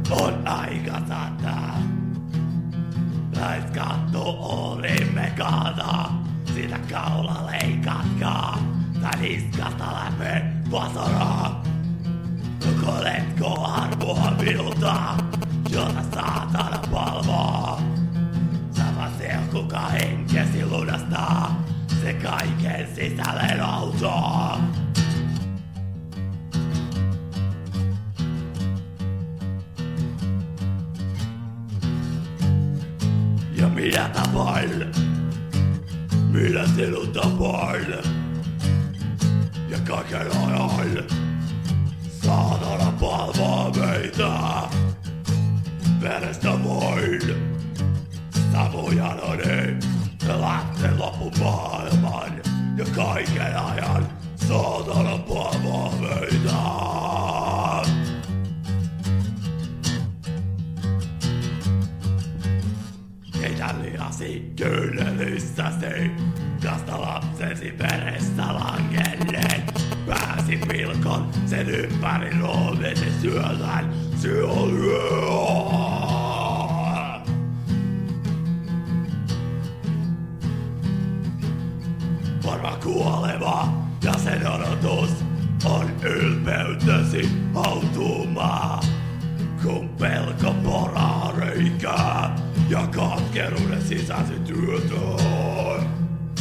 On aika sataa. Raiskattu olimme kaata. Sitä kaula leikatkaa. Tai niskasta läpi vasaraa. Koletko arvoa minulta, jota saatana palvoo? Sama se on kuka henkesi lunastaa. Se kaiken sisälle nousoo. Ja minä tapain. Minä sinut tapain. Ja kaiken ajan saatana palvoo meitä. Verestä voin. Savujanoni. Lähten lopun maailman. Ja kaiken ajan saatana palvoo meitä. Keitä lihasi kyynelyssäsi. Kasta lapsesi verestä langenneen. Pääsi pilkon sen ympäri luomisi syödään syölyä. Varma kuolema ja sen odotus on ylpeytesi hautuma. Kun pelko poraa reikää ja katkeruuden sisäsi työtön.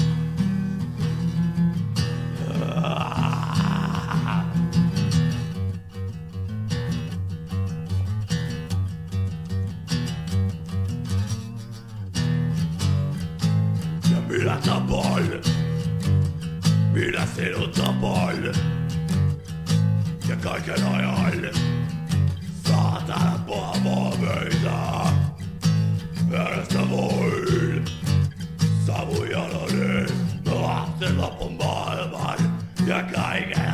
Ja minä tapoin. Minä sinut tapoin. Ja kaiken ajan saatana palvoo meitä. Verestä voin. Savujanoni. Mä lähten lopun maailman. Ja kaiken